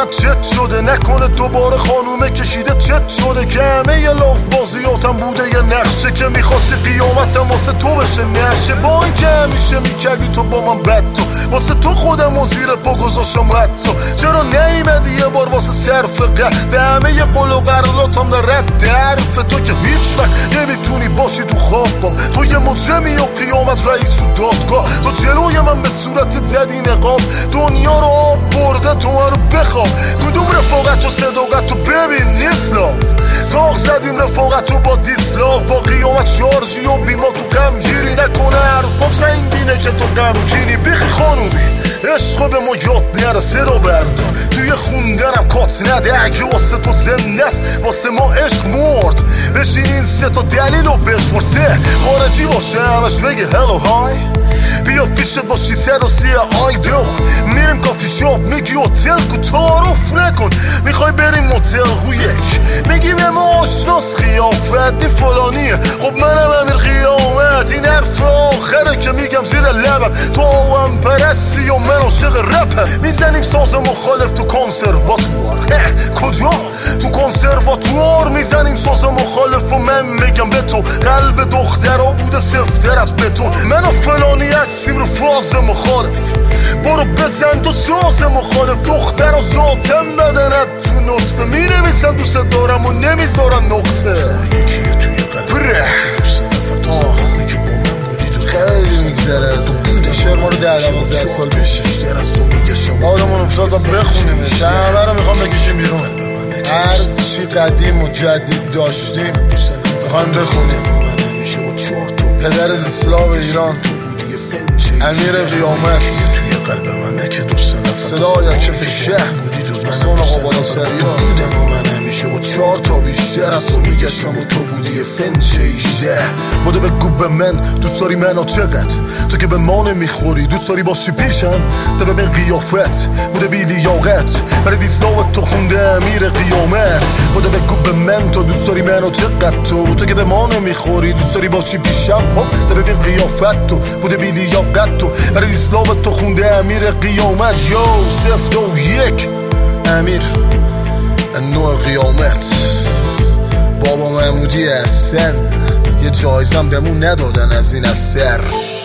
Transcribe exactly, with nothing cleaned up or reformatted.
چت شده، نکنه دوباره خانومه کشیده چت شده که همه یه لاف بازیاتم بوده یه نقشه که میخواستی قیامتم واسه تو بشه نشه. با این که همیشه میکردی تو با من بد تو، واسه تو خودم و زیر پا گذاشتم حتی. چرا نیمدی یه بار واسه صرف قد به همه یه قول و قراراتم در رد حرف تو که هیچ وقت نمیتونی باشی تو خوابم. تو یه مجرمی و قیامت رئیس و دادگاه، تو جلوی من به صورت زدی نقاب، دنیا رو آب برده تو من رو بخواب. کدوم رفاقت و صداقت رو ببین نیست لاف، تاق زدیم رفاقت رو با دیسلاف. با قیامت شارژی و بیما تو غم گیری، نکنه حرفم سنگینه که تو غمگینی. بیخی خانومی عشق به ما یاد نره، صدا بردار توی خوندنم کات نده. اگه واسه تو زنده است واسه ما عشق مرد، بشین این سه تا دلیل رو بشمار. سه خارجی باشه همش بگه هلو های، بیا پیشت باشی سر و سیه آی دو. میریم کافی شاپ میگی هتل کو، تعارف نکن میخوای بریم موتل خو یک، میگی به ما آشناس قیافت دی فلانیه. خب منم امیر قیامت، این حرف آخره که میگم زیر لبم. تو هم پرستی و من عاشق رپم، میزنیم ساز مخالف تو کنسرواتوار. کجا؟ تو کنسرواتوار میزنیم ساز مخالف و من میگم به تو قلب دخترها بوده سفتر از بتون. من و فلانی هستیم رو فاز مخالف، برو بزن تو ساز مخالف. دختر و ذاتم بدنت تو نطفه، مینویسن دوست دارم و نمیذارن نقطه. خیلی میگذره از این شعر ما رو ده دوازده سال پیش آدمون افتاد و بخونیمش، همه رو میخوام بکشیم بیرون. هر چی قدیم و جدید داشتیم میخوایم بخونیم. پدر از اسلام ایران امیر قیامت، صدای کف شهر سون آقا بالا سریا و چهار تا بیشتر از تو میگشم و تو بودی فنچه ایشه. بوده بگو به من دوست داری منو چقدر، تو که به ما نمیخوری دوست داری باشی پیشم. تا ببین قیافت بوده بی لیاقت، برای دیسلاوت تو خونده امیر قیامت. بوده بگو به من تو دوست داری منو چقدر، تو تو که به ما نمیخوری دوست داری باشی پیشم. خب تا ببین قیافت تو بوده بی لیاقت، تو برای دیسلاوت تو خونده امیر قیامت. یو صفت و یک امیر نوع قیامت. بابا محمودی هستن، یه جایزم بهمون ندادن از این اثر.